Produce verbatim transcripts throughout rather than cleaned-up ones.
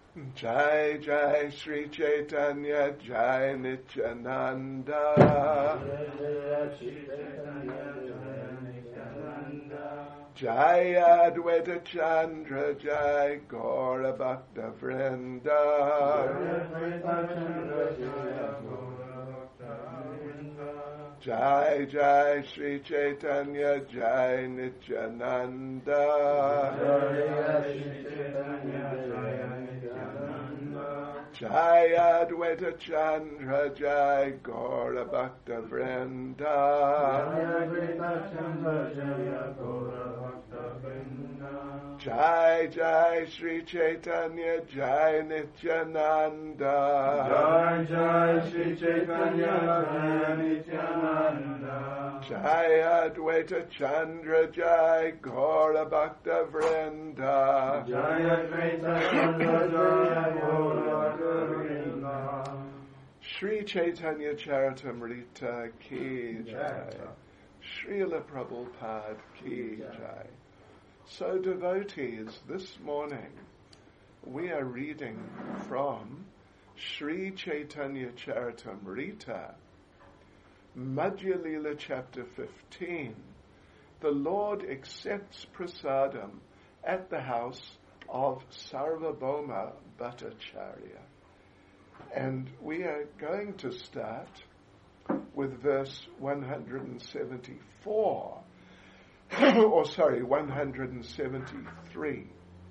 Jai Jai Sri Chaitanya Jai Nityananda Jai Advaita Chandra Jai Gaura Bhakta Vrinda Jai Jai Sri Chaitanya Jai Nityananda Jai Advaita Chandra Jai Gaura Bhakta Vrinda Jai Jai Sri Chaitanya Jai Nityananda Jai Jai Sri Chaitanya Jai Nityananda Jai Advaita Chandra Jai Gaura Bhakta Vrinda Jai Advaita Chandra Jai Gaura Bhakta Vrinda Sri Chaitanya Charitamrita Ki Jai Srila Prabhupada Ki Jai. So devotees, this morning we are reading from Sri Chaitanya Charitamrita, Madhya Lila chapter fifteen. The Lord accepts prasadam at the house of Sarvabhauma Bhattacharya. And we are going to start with verse one hundred seventy-four, or sorry, one hundred seventy-three.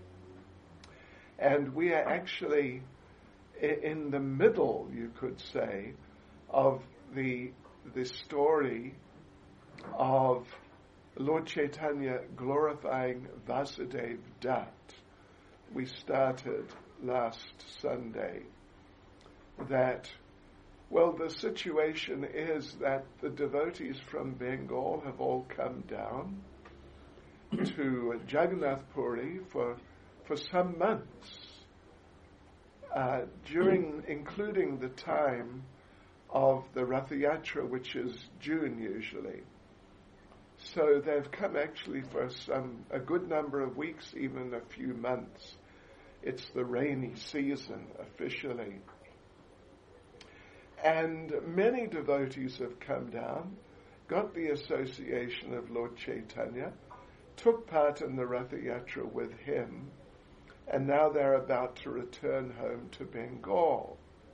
And we are actually in the middle, you could say, of the the story of Lord Chaitanya glorifying Vasudeva Dutt. We started last Sunday that, well, the situation is that the devotees from Bengal have all come down to Jagannath Puri for for some months, uh, during, including the time of the Ratha Yatra, which is June usually. So they've come actually for some a good number of weeks, even a few months. It's the rainy season officially. And many devotees have come down, got the association of Lord Chaitanya, took part in the Ratha Yatra with him, and now they're about to return home to Bengal.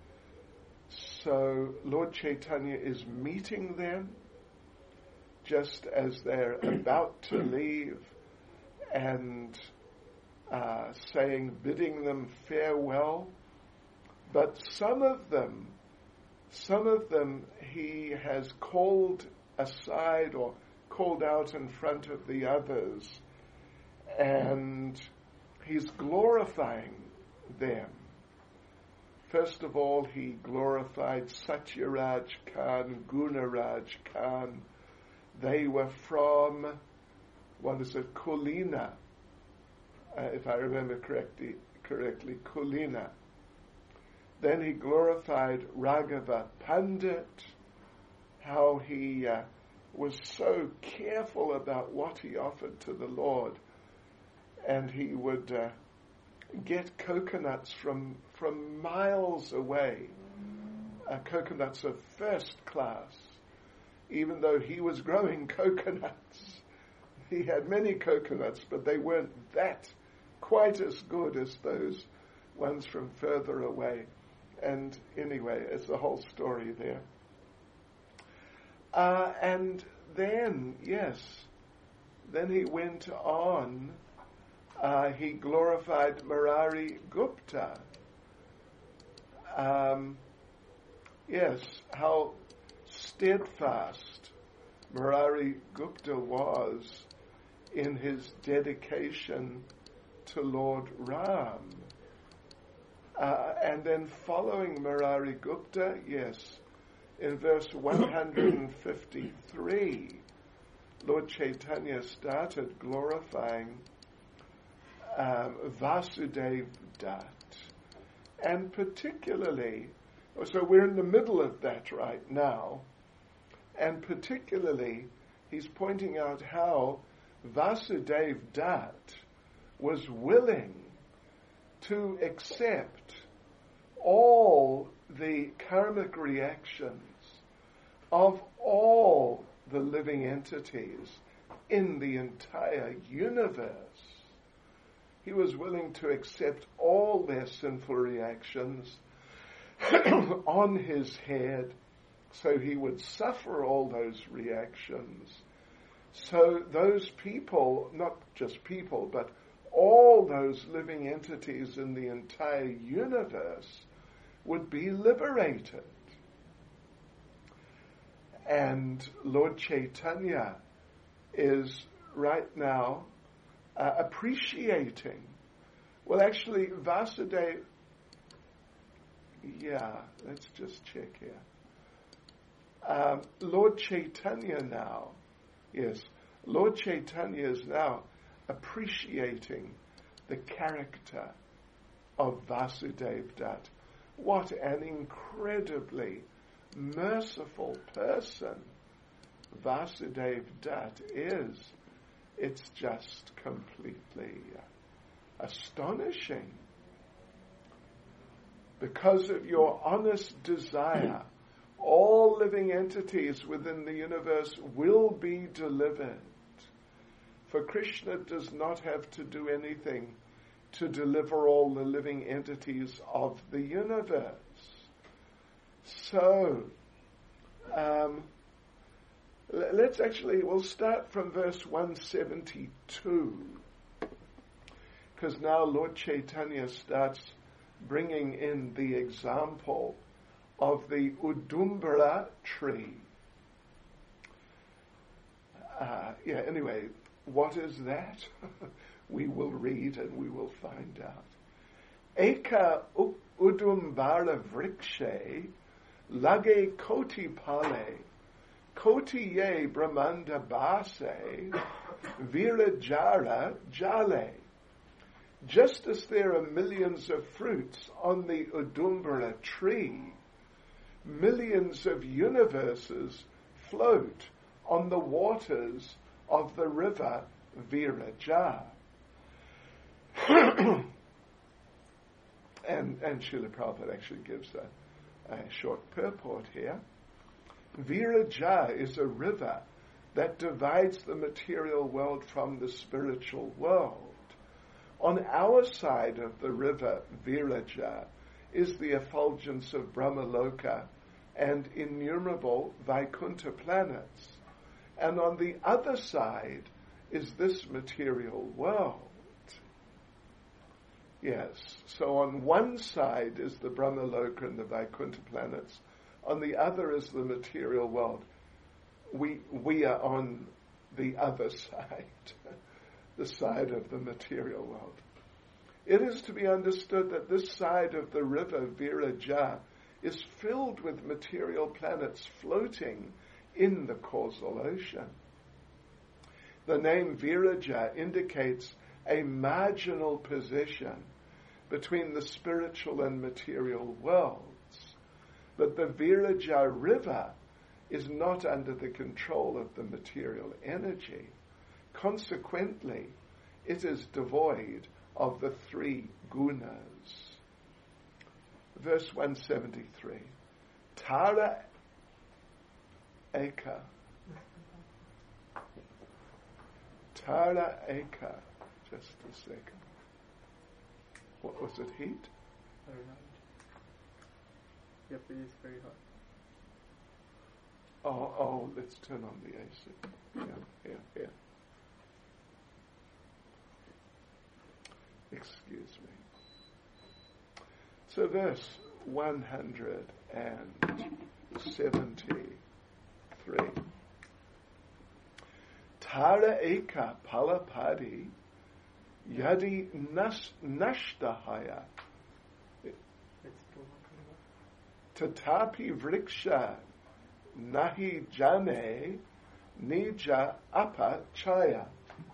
So Lord Chaitanya is meeting them just as they're about to leave and uh, saying, bidding them farewell. But some of them Some of them he has called aside or called out in front of the others, and he's glorifying them. First of all, he glorified Satyaraj Khan, Gunaraj Khan. They were from, what is it, Kulina, uh, if I remember correctly, correctly, Kulina. Then he glorified Raghava Pandit, how he uh, was so careful about what he offered to the Lord. And he would uh, get coconuts from from miles away, uh, coconuts of first class, even though he was growing coconuts. He had many coconuts, but they weren't that quite as good as those ones from further away. And anyway, it's the whole story there. Uh, and then, yes, then he went on, uh, he glorified Murari Gupta. Um, yes, how steadfast Murari Gupta was in his dedication to Lord Ram. Uh, and then following Murari Gupta, yes, in verse one hundred fifty-three, Lord Chaitanya started glorifying um, Vasudeva Dutt. And particularly, so we're in the middle of that right now, and particularly he's pointing out how Vasudeva Dutt was willing to accept all the karmic reactions of all the living entities in the entire universe. He was willing to accept all their sinful reactions on his head, so he would suffer all those reactions. So those people, not just people, but all those living entities in the entire universe would be liberated. And Lord Chaitanya is right now uh, appreciating, well actually Vasudeva, yeah, let's just check here. Um, Lord Chaitanya now, yes, Lord Chaitanya is now appreciating the character of Vasudeva Dutt. What an incredibly merciful person Vasudeva Dutt is. It's just completely astonishing. Because of your honest desire, all living entities within the universe will be delivered. For Krishna does not have to do anything to deliver all the living entities of the universe. So, um, let's actually, we'll start from verse one seventy-two, because now Lord Chaitanya starts bringing in the example of the Udumbara tree. Uh, yeah, anyway, what is that? We will read and we will find out. Eka Udumbara vrikshe lage koti pale koti ye brahmanda base virajara jale. Just as there are millions of fruits on the Udumbara tree, millions of universes float on the waters of the river Viraja. and and Srila Prabhupada actually gives a, a short purport here. Viraja is a river that divides the material world from the spiritual world. On our side of the river Viraja is the effulgence of Brahmaloka and innumerable Vaikuntha planets. And on the other side is this material world. Yes, so on one side is the Brahmaloka and the Vaikuntha planets. On the other is the material world. We we are on the other side, the side of the material world. It is to be understood that this side of the river Viraja is filled with material planets floating in the causal ocean. The name Viraja indicates a marginal position between the spiritual and material worlds. But the Viraja river is not under the control of the material energy. Consequently, it is devoid of the three gunas. Verse one seventy-three. Tara Eka. Tara Eka. Just a second. What was it, heat? Very hot. Yep, it is very hot. Oh, oh, let's turn on the A C. Yeah, yeah, yeah. Excuse me. So verse one hundred seventy-three. Tara eka palapadi yadi nas nashtahaya tatapi vriksha nahi jane nija apa chaya.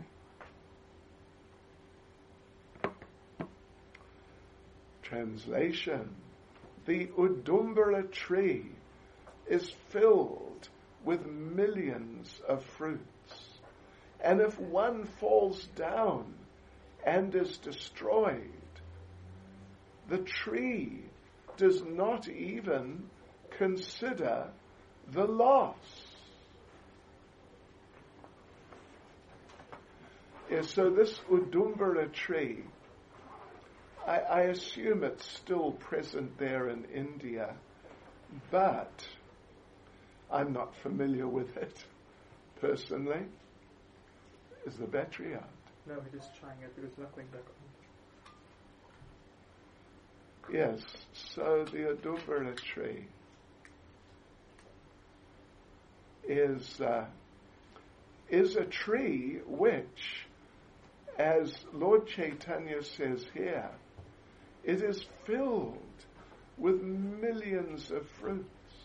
Translation: the Udumbara tree is filled with millions of fruits, and if one falls down and is destroyed, the tree does not even consider the loss. Yeah, so this Udumbara tree, I, I assume it's still present there in India, but I'm not familiar with it personally. Is the battery out? No, we're just trying it because it's not going back on. Yes, so the Udumbara tree is uh, is a tree which, as Lord Chaitanya says here, it is filled with millions of fruits.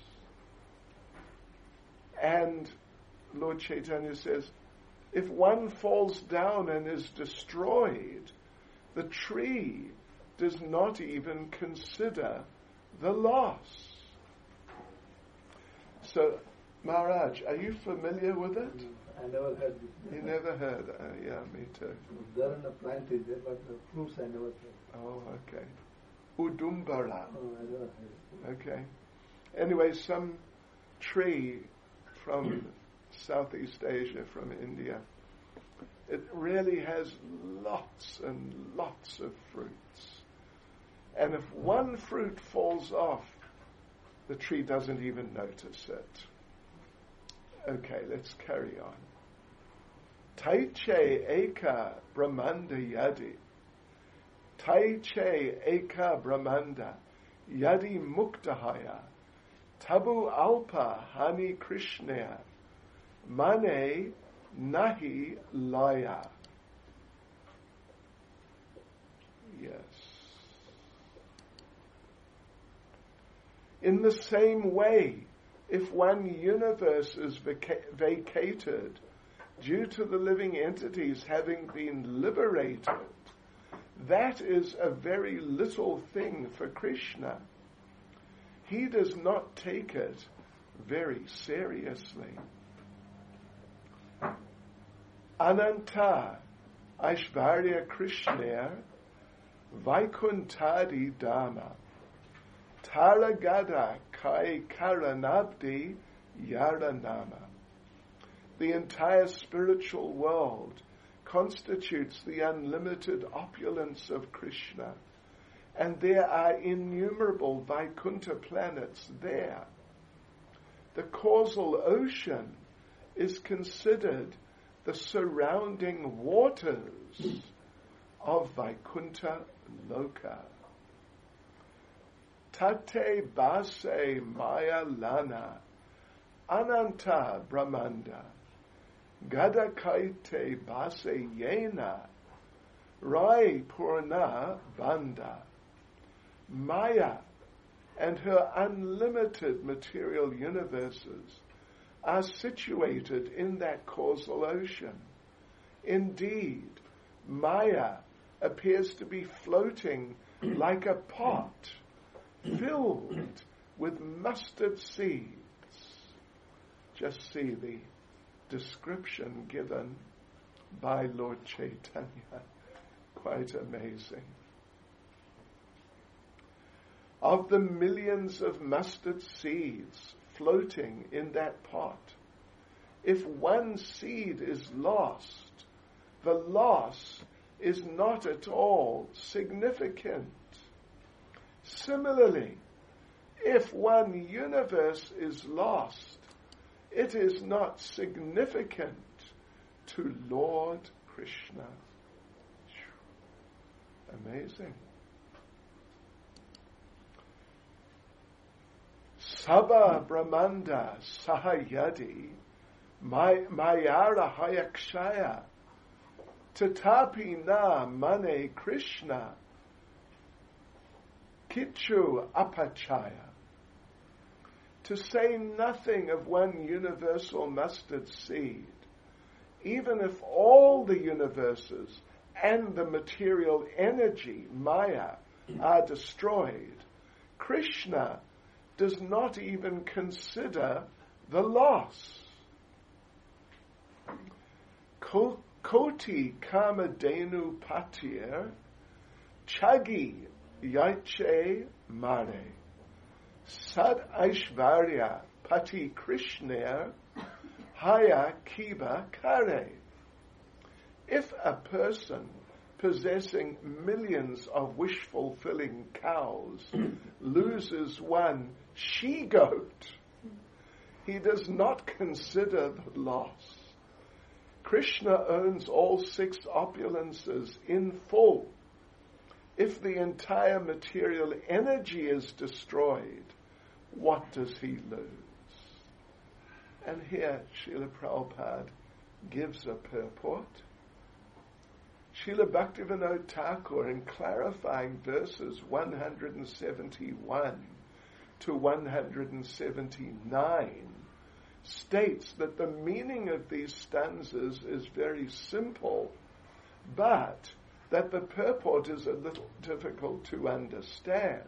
And Lord Chaitanya says, if one falls down and is destroyed, the tree does not even consider the loss. So, Maharaj, are you familiar with it? I never heard this. You never heard? Uh, yeah, me too. There in the plant is there, but the fruits I never heard. Oh, okay. Udumbara. Oh, I never heard. Okay. Anyway, some tree from Southeast Asia, from India, it really has lots and lots of fruits. And if one fruit falls off, the tree doesn't even notice it. Okay, let's carry on. Taiche eka brahmanda yadi. Taiche eka brahmanda yadi muktahaya. Tabu alpa hani krishnaya. Mane nahi laya. Yes. In the same way, if one universe is vaca- vacated due to the living entities having been liberated, that is a very little thing for Krishna. He does not take it very seriously. Ananta Aishvarya Krishna Vaikuntadi Dhamma Taragada Kai Karanabdi Yaranama. The entire spiritual world constitutes the unlimited opulence of Krishna, and there are innumerable Vaikuntha planets there. The causal ocean is considered the surrounding waters of Vaikuntha Loka. Tate base maya lana ananta brahmanda gada kaite base yena rai purna banda. Maya and her unlimited material universes are situated in that causal ocean. Indeed, Maya appears to be floating like a pot filled with mustard seeds. Just see the description given by Lord Chaitanya. Quite amazing. Of the millions of mustard seeds floating in that pot, if one seed is lost, the loss is not at all significant. Similarly, if one universe is lost, it is not significant to Lord Krishna. Amazing. Sabha Brahmanda Sahayadi Mayara Hayakshaya Tatapi na Mane Krishna Kichu Apachaya. To say nothing of one universal mustard seed, even if all the universes and the material energy, Maya, are destroyed, Krishna does not even consider the loss. Koti Kamadenu Patir Chagi Yaiche Mare, Sad Aishvarya Pati Krishna, Haya Kiba Kare. If a person possessing millions of wish-fulfilling cows loses one she-goat, he does not consider the loss. Krishna owns all six opulences in full. If the entire material energy is destroyed, what does he lose? And here Srila Prabhupada gives a purport. Srila Bhaktivinoda Thakur, in clarifying verses one seventy-one to one seventy-nine, states that the meaning of these stanzas is very simple, but that the purport is a little difficult to understand.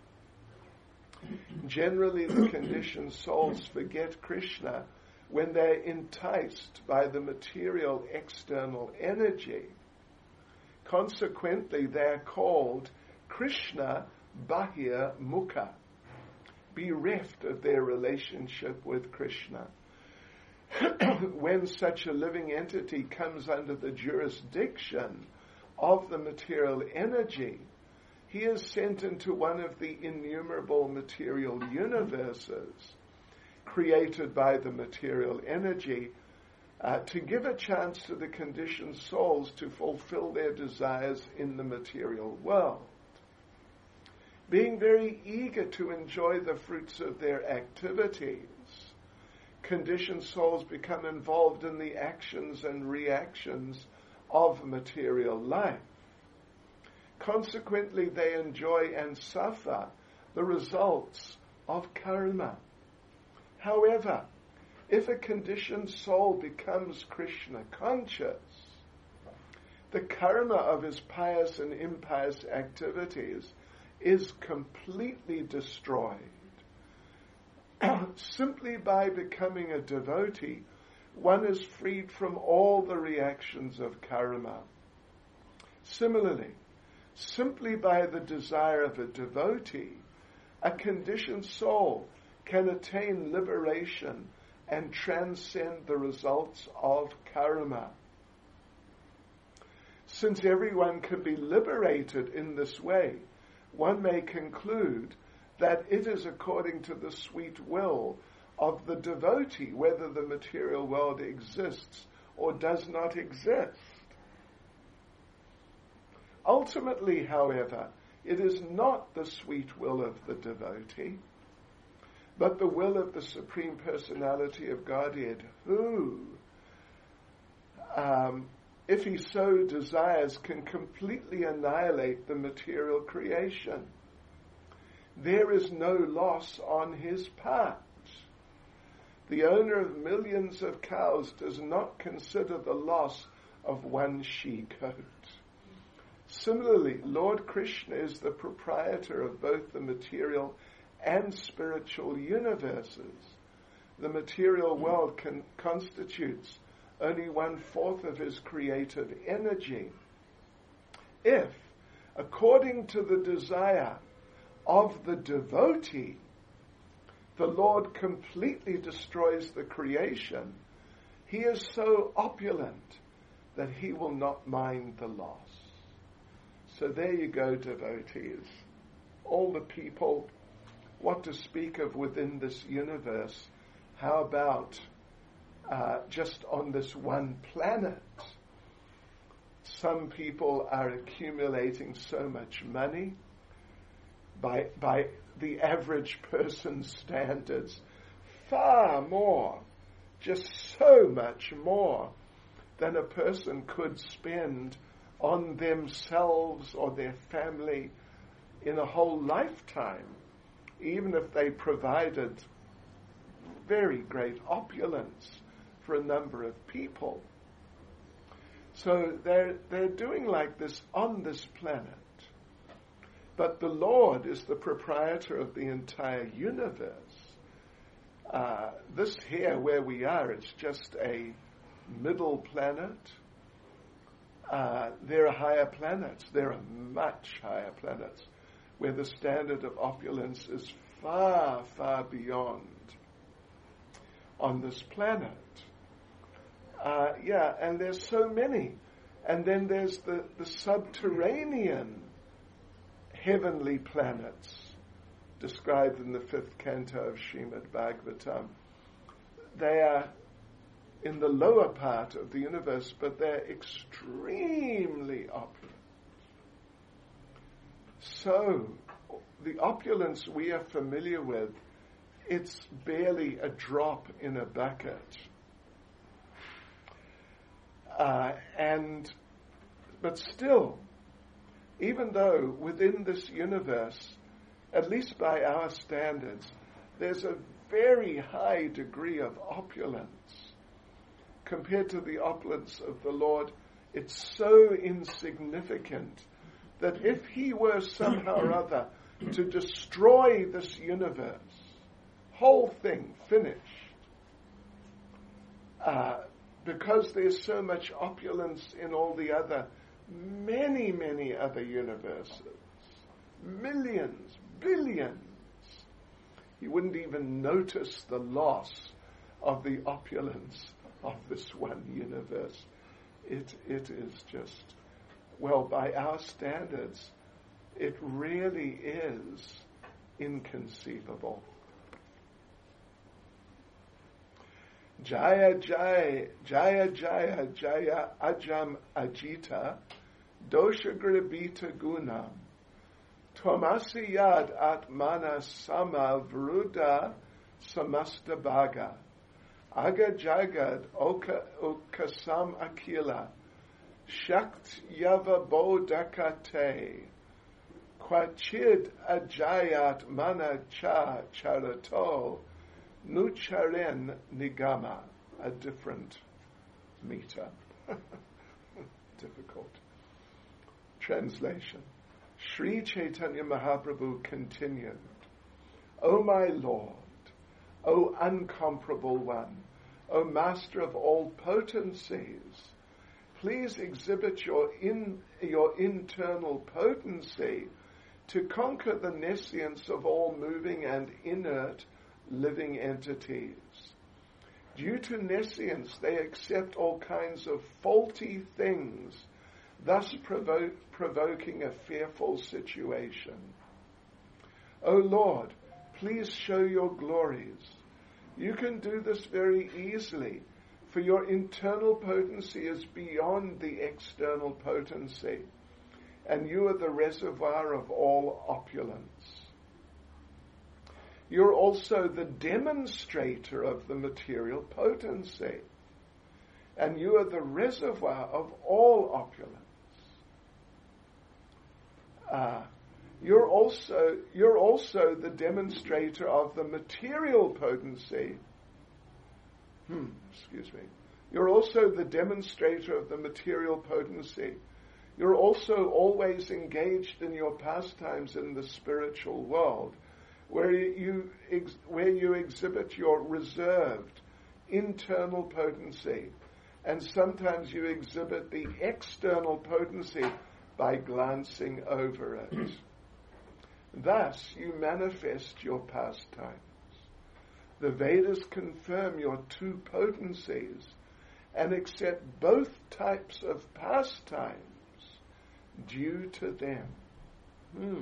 Generally, the conditioned souls forget Krishna when they're enticed by the material external energy. Consequently, they're called Krishna Bahir Mukha, bereft of their relationship with Krishna. When such a living entity comes under the jurisdiction of the material energy, he is sent into one of the innumerable material universes created by the material energy, Uh, to give a chance to the conditioned souls to fulfill their desires in the material world. Being very eager to enjoy the fruits of their activities, conditioned souls become involved in the actions and reactions of material life. Consequently, they enjoy and suffer the results of karma. However, if a conditioned soul becomes Krishna conscious, the karma of his pious and impious activities is completely destroyed. Simply by becoming a devotee, one is freed from all the reactions of karma. Similarly, simply by the desire of a devotee, a conditioned soul can attain liberation and transcend the results of karma. Since everyone can be liberated in this way, one may conclude that it is according to the sweet will of the devotee whether the material world exists or does not exist. Ultimately, however, it is not the sweet will of the devotee, but the will of the Supreme Personality of Godhead, who, um, if he so desires, can completely annihilate the material creation. There is no loss on his part. The owner of millions of cows does not consider the loss of one she-goat. Similarly, Lord Krishna is the proprietor of both the material and spiritual universes. The material world can, constitutes only one-fourth of his creative energy. If, according to the desire of the devotee, the Lord completely destroys the creation, he is so opulent that he will not mind the loss. So there you go, devotees. All the people, what to speak of within this universe, how about uh, just on this one planet? Some people are accumulating so much money by, by the average person's standards, far more, just so much more than a person could spend on themselves or their family in a whole lifetime, even if they provided very great opulence for a number of people. So they're, they're doing like this on this planet. But the Lord is the proprietor of the entire universe. Uh, this here where we are, it's just a middle planet. Uh, there are higher planets. There are much higher planets. where the standard of opulence is far, far beyond on this planet. Uh, yeah, and there's so many. And then there's the, the subterranean heavenly planets described in the fifth canto of Srimad Bhagavatam. They are in the lower part of the universe, but they're extremely opulent. So, the opulence we are familiar with, it's barely a drop in a bucket. Uh, and, but still, even though within this universe, at least by our standards, there's a very high degree of opulence, compared to the opulence of the Lord, it's so insignificant that if he were somehow or other to destroy this universe, whole thing finished, uh, because there's so much opulence in all the other, many, many other universes, millions, billions, he wouldn't even notice the loss of the opulence of this one universe. It it is just, well, by our standards, it really is inconceivable. Jaya Jaya Jaya Jaya Jaya Ajam Ajita Dosha Grabita Gunam Twamasi Yad Atmana Sama Vruda Samasta Bhaga Aga Jagad Oka Ukasam Akila Shakt Yava Bodakate Kwachid Ajayat Mana Cha Charato Nucharen Nigama, a different meter. Difficult. Translation. Sri Chaitanya Mahaprabhu continued, O my Lord, O uncomparable one, O Master of all potencies, please exhibit your in, your internal potency to conquer the nescience of all moving and inert living entities. Due to nescience, they accept all kinds of faulty things, thus provo- provoking a fearful situation. O Lord, please show your glories. You can do this very easily, for your internal potency is beyond the external potency, and you are the reservoir of all opulence. You're also the demonstrator of the material potency, and you are the reservoir of all opulence. Uh, you're also you're also the demonstrator of the material potency. Hmm, excuse me. You're also the demonstrator of the material potency. You're also always engaged in your pastimes in the spiritual world, where you ex- where you exhibit your reserved internal potency, and sometimes you exhibit the external potency by glancing over it. Thus, you manifest your pastimes. The Vedas confirm your two potencies and accept both types of pastimes due to them. Hmm.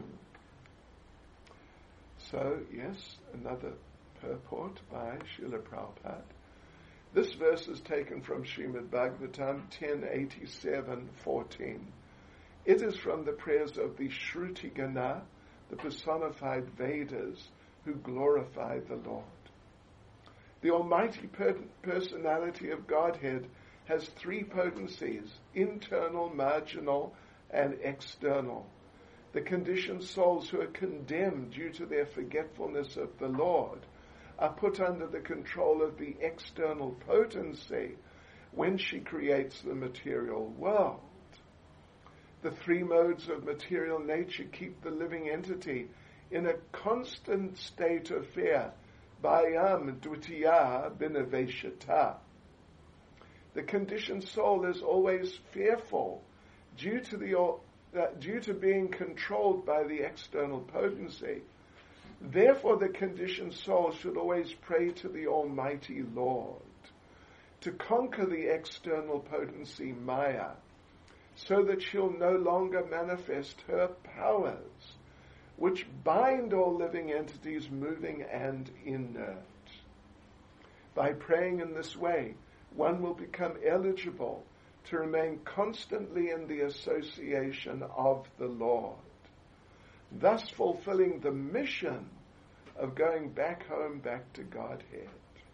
So, yes, another purport by Srila Prabhupada. This verse is taken from Srimad Bhagavatam ten eighty-seven fourteen. It is from the prayers of the Shruti Gana, the personified Vedas, who glorify the Lord. The almighty per- personality of Godhead has three potencies: internal, marginal, and external. The conditioned souls who are condemned due to their forgetfulness of the Lord are put under the control of the external potency when she creates the material world. The three modes of material nature keep the living entity in a constant state of fear. Bhayam dvitiya binaveshata. The conditioned soul is always fearful due to the uh, due to being controlled by the external potency. Therefore, the conditioned soul should always pray to the Almighty Lord to conquer the external potency Maya, so that she'll no longer manifest her powers, which bind all living entities moving and inert. By praying in this way, one will become eligible to remain constantly in the association of the Lord, thus fulfilling the mission of going back home, back to Godhead.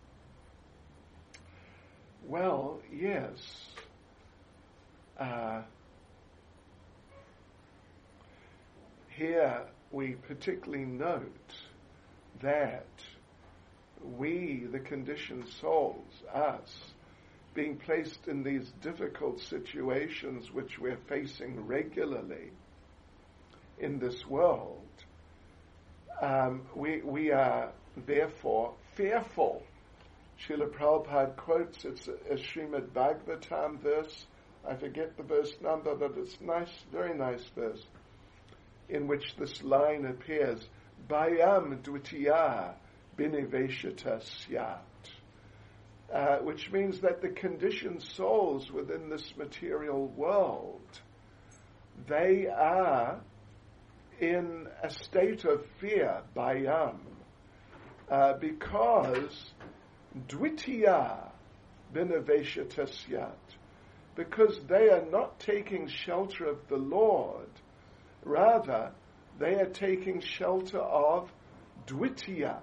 Well, yes. Uh, here we particularly note that we, the conditioned souls, us, being placed in these difficult situations which we're facing regularly in this world, um, we, we are therefore fearful. Srila Prabhupada quotes, it's a, a Srimad Bhagavatam verse, I forget the verse number, but it's nice, very nice verse, in which this line appears, Bhayam dvitiya biniveshata syat, uh, which means that the conditioned souls within this material world, they are in a state of fear, bhayam, uh, because dvitiya biniveshata syat, because they are not taking shelter of the Lord, rather they are taking shelter of dvitiya.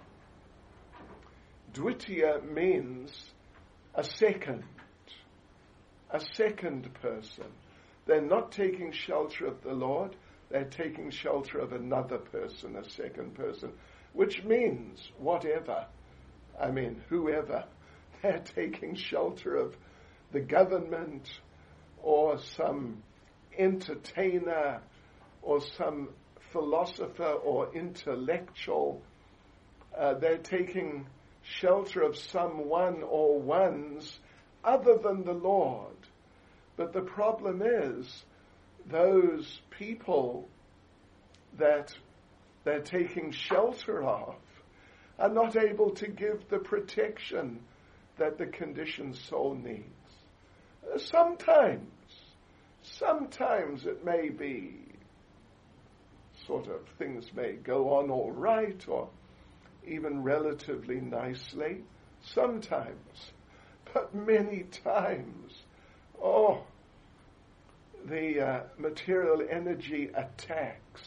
Dvitiya means a second, a second person. They're not taking shelter of the Lord, they're taking shelter of another person, a second person, which means whatever. I mean, whoever. They're taking shelter of the government or some entertainer or some philosopher or intellectual. Uh, they're taking shelter of someone or ones other than the Lord. But the problem is, those people that they're taking shelter of are not able to give the protection that the conditioned soul needs. Sometimes, sometimes it may be sort of things may go on all right or even relatively nicely, sometimes, but many times, oh, the uh, material energy attacks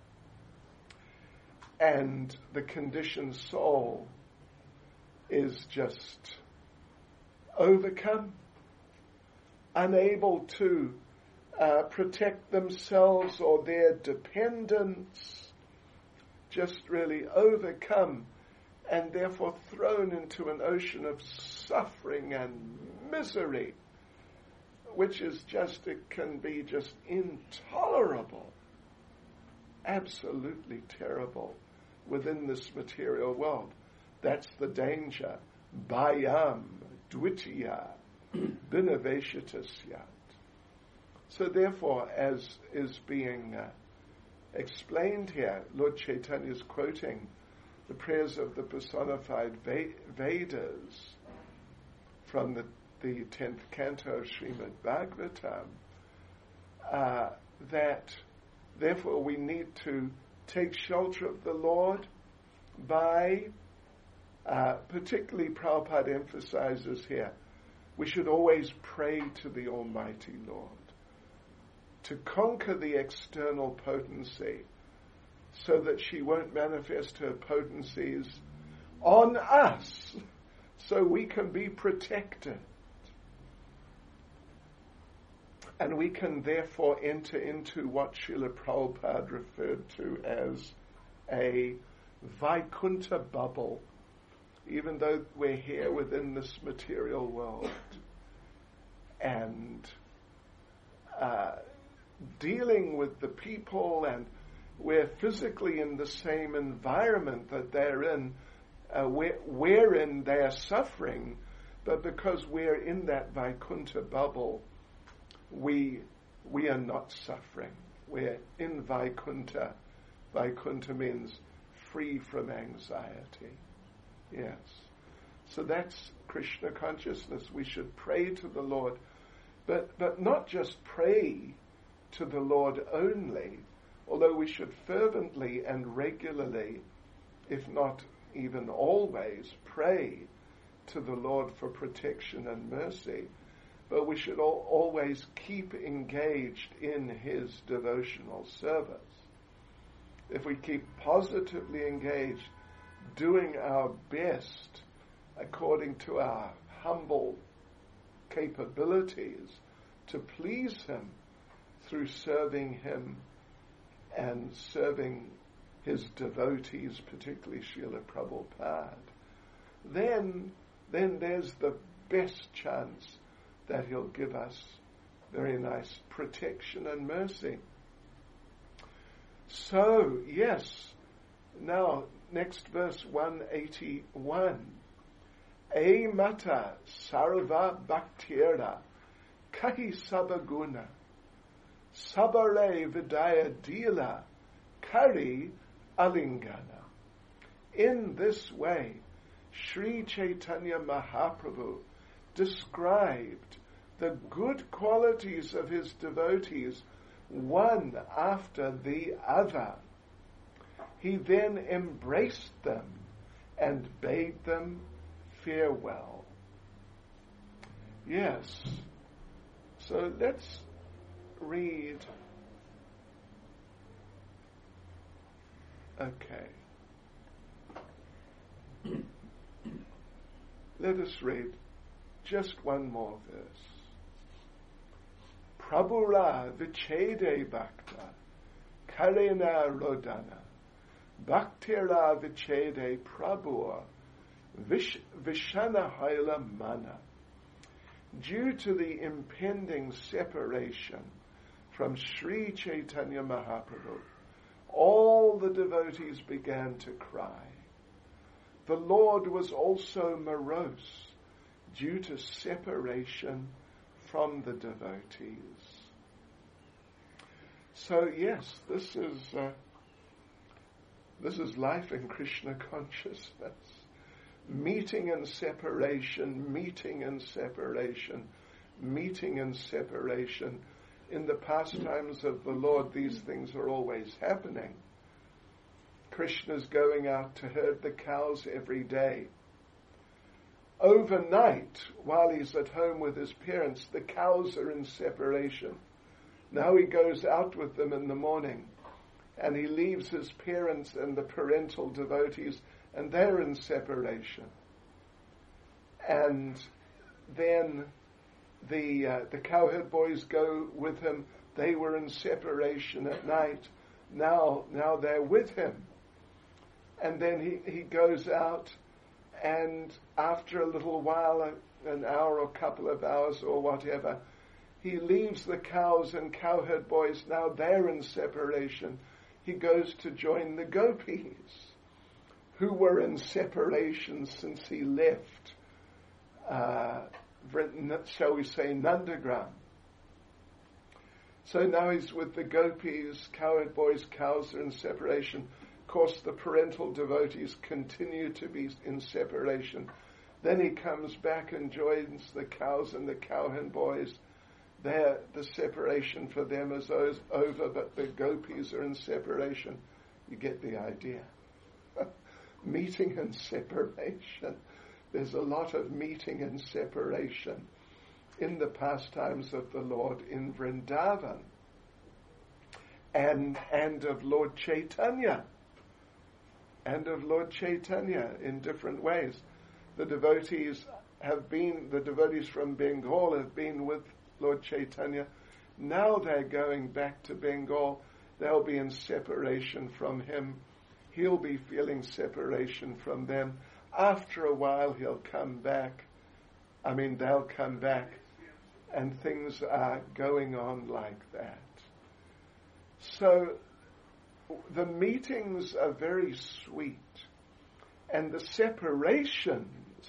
and the conditioned soul is just overcome, unable to uh, protect themselves or their dependents, just really overcome and therefore thrown into an ocean of suffering and misery, which is just, it can be just intolerable, absolutely terrible within this material world. That's the danger. Bhayam dvitiya biniveshata syat. So therefore, as is being uh, explained here, Lord Chaitanya is quoting the prayers of the personified Vedas from the, the tenth canto of Srimad Bhagavatam, uh, that therefore we need to take shelter of the Lord by, uh, particularly Prabhupada emphasizes here, we should always pray to the Almighty Lord to conquer the external potency so that she won't manifest her potencies on us, so we can be protected. And we can therefore enter into what Srila Prabhupada referred to as a Vaikuntha bubble, even though we're here within this material world. And uh, dealing with the people, and we're physically in the same environment that they're in, uh, where, wherein they are suffering, but because we're in that Vaikuntha bubble, we we are not suffering. we're in Vaikuntha. Vaikuntha means free from anxiety. Yes. So that's Krishna consciousness. We should pray to the Lord, but, but not just pray to the Lord only, although we should fervently and regularly, if not even always, pray to the Lord for protection and mercy. But we should al- always keep engaged in His devotional service. If we keep positively engaged, doing our best according to our humble capabilities to please Him through serving Him and serving His devotees, particularly Srila Prabhupada, then, then there's the best chance that He'll give us very nice protection and mercy. So, yes, now, next verse one eighty-one. E mata sarva bhaktira kahi sabaguna sabare vidaya dila kari alingana. In this way, Sri Chaitanya Mahaprabhu described the good qualities of his devotees one after the other. He then embraced them and bade them farewell. Yes. So let's read. Okay. Let us read just one more verse. Prabhura vichede bhakta karena rodana bhaktira vichede prabhur vish, vishana haila mana. Due to the impending separation from Sri Chaitanya Mahaprabhu, all the devotees began to cry. The Lord was also morose due to separation from the devotees. So yes, this is uh, this is life in Krishna consciousness. Meeting and separation, meeting and separation, meeting and separation. In the pastimes of the Lord, these things are always happening. Krishna's going out to herd the cows every day. Overnight, while he's at home with his parents, the cows are in separation. Now he goes out with them in the morning, and he leaves his parents and the parental devotees, and they're in separation. And then the uh, the cowherd boys go with him. They were in separation at night. Now, now they're with him. And then he, he goes out, and after a little while, an hour or a couple of hours or whatever, he leaves the cows and cowherd boys. Now they're in separation. He goes to join the gopis, who were in separation since he left, uh, shall we say, Nandagram. So now he's with the gopis, cowherd boys, cows are in separation. Of course, the parental devotees continue to be in separation. Then he comes back and joins the cows and the cowherd boys. There, the separation for them is over, but the gopis are in separation. You get the idea. Meeting and separation. There's a lot of meeting and separation in the pastimes of the Lord in Vrindavan and and of Lord Chaitanya and of Lord Chaitanya in different ways. The devotees have been, the devotees from Bengal have been with Lord Chaitanya. Now they're going back to Bengal. They'll be in separation from him. He'll be feeling separation from them. After a while, he'll come back. I mean, they'll come back, and things are going on like that. So, the meetings are very sweet, and the separations,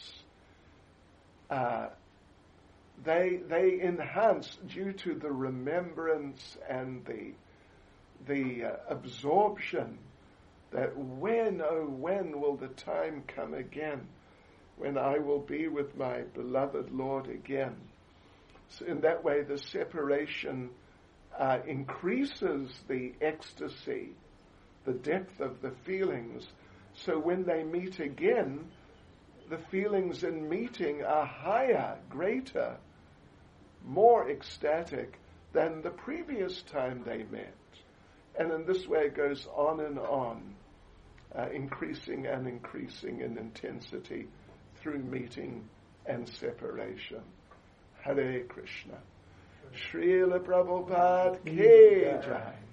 uh, they they enhance due to the remembrance and the the uh, absorption that when, oh, when will the time come again when I will be with my beloved Lord again? So in that way, the separation uh, increases the ecstasy, the depth of the feelings. So when they meet again, the feelings in meeting are higher, greater, more ecstatic than the previous time they met. And in this way it goes on and on, uh, increasing and increasing in intensity through meeting and separation. Hare Krishna. Srila Prabhupada Ki Jai.